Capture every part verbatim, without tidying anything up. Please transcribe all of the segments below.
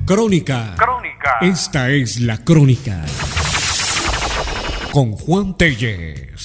Crónica. Crónica. Esta es la crónica. Con Juan Tellez.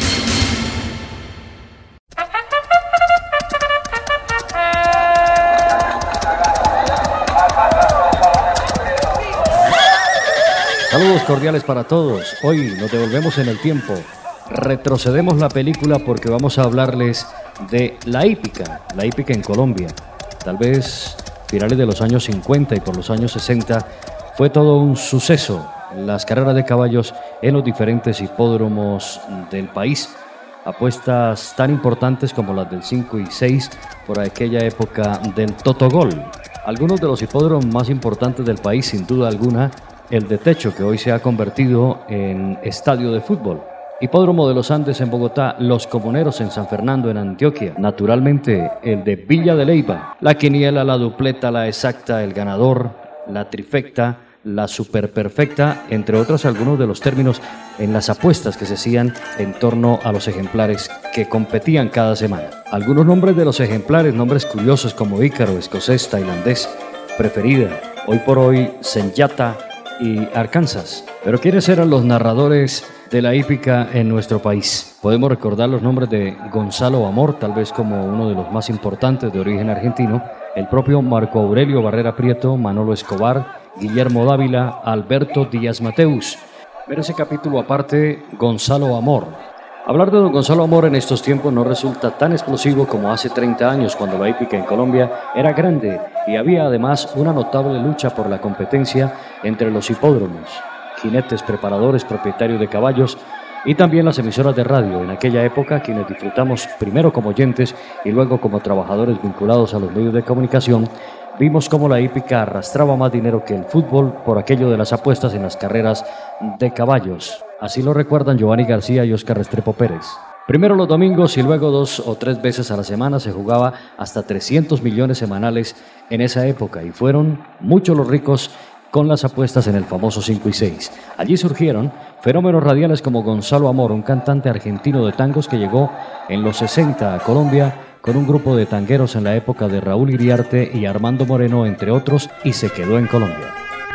Saludos cordiales para todos. Hoy nos devolvemos en el tiempo. Retrocedemos la película porque vamos a hablarles de la hípica, la hípica en Colombia. Tal vez finales de los años cincuenta y por los años sesenta fue todo un suceso las carreras de caballos en los diferentes hipódromos del país. Apuestas tan importantes como las del cinco y seis por aquella época del Totogol. Algunos de los hipódromos más importantes del país, sin duda alguna, el de Techo, que hoy se ha convertido en estadio de fútbol. Hipódromo de los Andes en Bogotá, Los Comuneros en San Fernando en Antioquia, naturalmente el de Villa de Leyva, la quiniela, la dupleta, la exacta, el ganador, la trifecta, la superperfecta, entre otros algunos de los términos en las apuestas que se hacían en torno a los ejemplares que competían cada semana. Algunos nombres de los ejemplares, nombres curiosos como Ícaro, escocés, tailandés, Preferida, hoy por hoy Senyata y Arkansas. Pero ¿quiénes eran los narradores de la hípica en nuestro país? Podemos recordar los nombres de Gonzalo Amor, tal vez como uno de los más importantes de origen argentino, el propio Marco Aurelio Barrera Prieto, Manolo Escobar, Guillermo Dávila, Alberto Díaz Mateus. Pero ese capítulo aparte, Gonzalo Amor. Hablar de don Gonzalo Amor en estos tiempos no resulta tan explosivo como hace treinta años, cuando la hípica en Colombia era grande y había además una notable lucha por la competencia entre los hipódromos, jinetes, preparadores, propietarios de caballos y también las emisoras de radio. En aquella época, quienes disfrutamos primero como oyentes y luego como trabajadores vinculados a los medios de comunicación, vimos cómo la hípica arrastraba más dinero que el fútbol por aquello de las apuestas en las carreras de caballos. Así lo recuerdan Giovanni García y Óscar Restrepo Pérez. Primero los domingos y luego dos o tres veces a la semana se jugaba hasta trescientos millones semanales en esa época y fueron muchos los ricos con las apuestas en el famoso cinco y seis. Allí surgieron fenómenos radiales como Gonzalo Amor, un cantante argentino de tangos que llegó en los sesenta a Colombia con un grupo de tangueros en la época de Raúl Iriarte y Armando Moreno, entre otros, y se quedó en Colombia.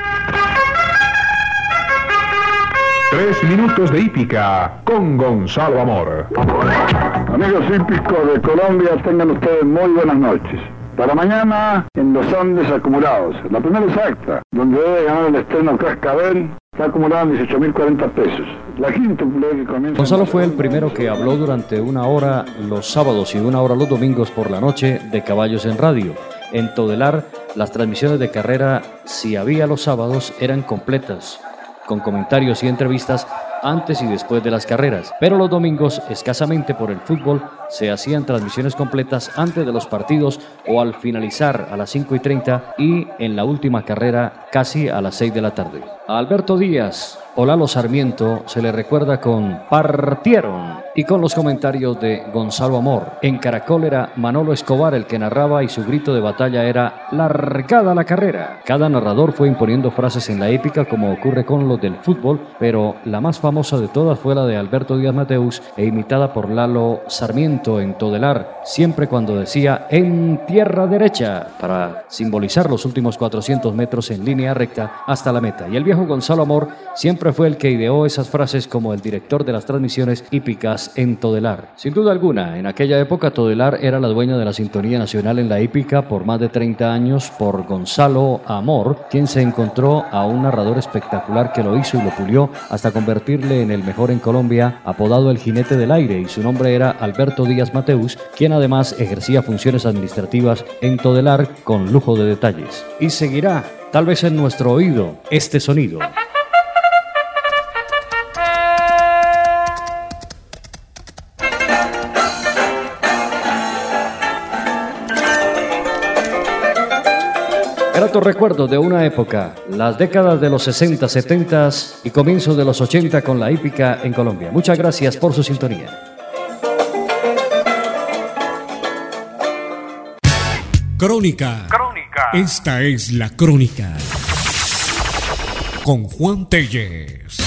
Tres minutos de hípica con Gonzalo Amor. Amigos hípicos de Colombia, tengan ustedes muy buenas noches. Para mañana, en los Andes acumulados, la primera exacta, donde debe ganar el estreno Cascabel, está acumulada en dieciocho mil cuarenta pesos. La quíntuple que comienza... Gonzalo fue el primero que habló durante una hora los sábados y una hora los domingos por la noche de caballos en radio. En Todelar, las transmisiones de carrera, si había los sábados, eran completas, con comentarios y entrevistas antes y después de las carreras, pero los domingos, escasamente por el fútbol, se hacían transmisiones completas antes de los partidos o al finalizar a las cinco y treinta y en la última carrera casi a las seis de la tarde. A Alberto Díaz o Lalo Sarmiento se le recuerda con Partieron y con los comentarios de Gonzalo Amor. En Caracol era Manolo Escobar el que narraba y su grito de batalla era largada la carrera. Cada narrador fue imponiendo frases en la épica como ocurre con los del fútbol, pero la más famosa de todas fue la de Alberto Díaz Mateus e imitada por Lalo Sarmiento en Todelar, siempre cuando decía en tierra derecha, para simbolizar los últimos cuatrocientos metros en línea recta hasta la meta. Y el viejo Gonzalo Amor siempre fue el que ideó esas frases como el director de las transmisiones hípicas en Todelar. Sin duda alguna, en aquella época Todelar era la dueña de la sintonía nacional en la hípica por más de treinta años por Gonzalo Amor, quien se encontró a un narrador espectacular que lo hizo y lo pulió hasta convertirle en el mejor en Colombia, apodado el Jinete del Aire, y su nombre era Alberto Díaz Mateus, quien además ejercía funciones administrativas en Todelar con lujo de detalles. Y seguirá, tal vez en nuestro oído, este sonido. Gratos recuerdos de una época, las décadas de los sesenta, setenta y comienzos de los ochenta con la hípica en Colombia. Muchas gracias por su sintonía. Crónica. Crónica. Esta es la crónica. Con Juan Tellez.